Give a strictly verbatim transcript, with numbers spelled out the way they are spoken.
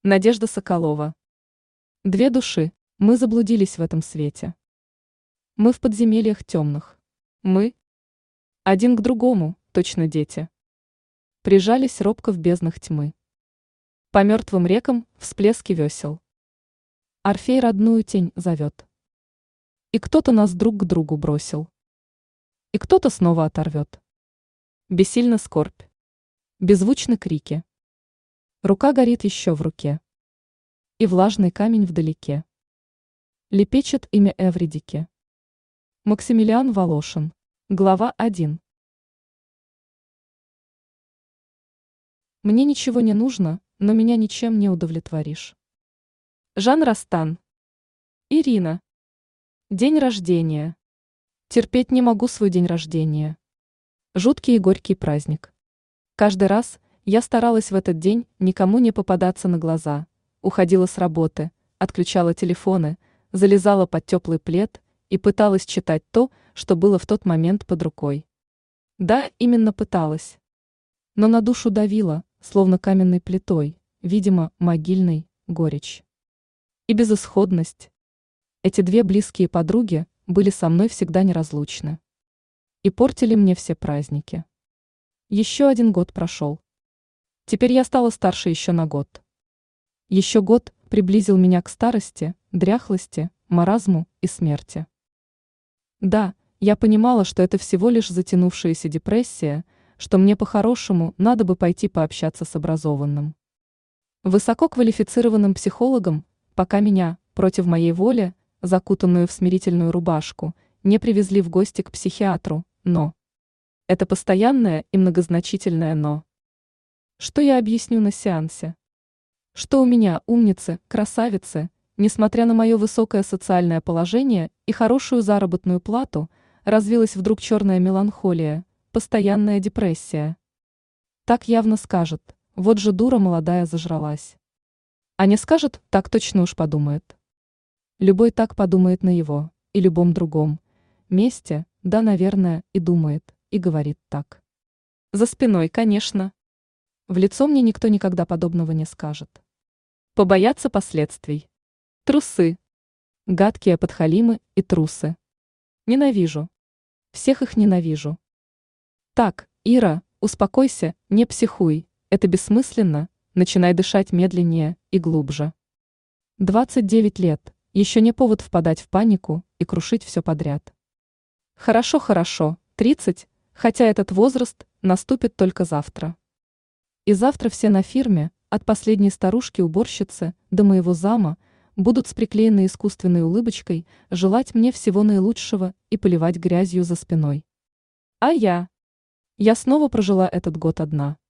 Надежда Соколова. Две души, мы заблудились в этом свете. Мы в подземельях темных. Мы один к другому, точно дети. Прижались робко в безднах тьмы. По мертвым рекам всплески весел. Орфей родную тень зовет. И кто-то нас друг к другу бросил. И кто-то снова оторвет. Бессильна скорбь. Беззвучны крики. Рука горит еще в руке. И влажный камень вдалеке. Лепечет имя Эвридики. Максимилиан Волошин. Глава один. Мне ничего не нужно, но меня ничем не удовлетворишь. Жан Растан. Ирина. День рождения. Терпеть не могу свой день рождения. Жуткий и горький праздник. Каждый раз я старалась в этот день никому не попадаться на глаза, уходила с работы, отключала телефоны, залезала под теплый плед и пыталась читать то, что было в тот момент под рукой. Да, именно пыталась. Но на душу давила, словно каменной плитой, видимо, могильной, горечь. И безысходность. Эти две близкие подруги были со мной всегда неразлучны. И портили мне все праздники. Еще один год прошел. Теперь я стала старше еще на год. Еще год приблизил меня к старости, дряхлости, маразму и смерти. Да, я понимала, что это всего лишь затянувшаяся депрессия, что мне по-хорошему надо бы пойти пообщаться с образованным, высококвалифицированным психологом, пока меня, против моей воли, закутанную в смирительную рубашку, не привезли в гости к психиатру, но... Это постоянное и многозначительное «но». Что я объясню на сеансе? Что у меня, умницы, красавицы, несмотря на мое высокое социальное положение и хорошую заработную плату, развилась вдруг черная меланхолия, постоянная депрессия. Так явно скажет, вот же дура молодая зажралась. А не скажет, так точно уж подумает. Любой так подумает на его, и любом другом месте, да, наверное, и думает, и говорит так. За спиной, конечно. В лицо мне никто никогда подобного не скажет. Побояться последствий. Трусы. Гадкие подхалимы и трусы. Ненавижу. Всех их ненавижу. Так, Ира, успокойся, не психуй, это бессмысленно, начинай дышать медленнее и глубже. двадцать девять лет, еще не повод впадать в панику и крушить все подряд. Хорошо, хорошо, тридцать, хотя этот возраст наступит только завтра. И завтра все на фирме, от последней старушки-уборщицы до моего зама, будут с приклеенной искусственной улыбочкой желать мне всего наилучшего и поливать грязью за спиной. А я? Я снова прожила этот год одна.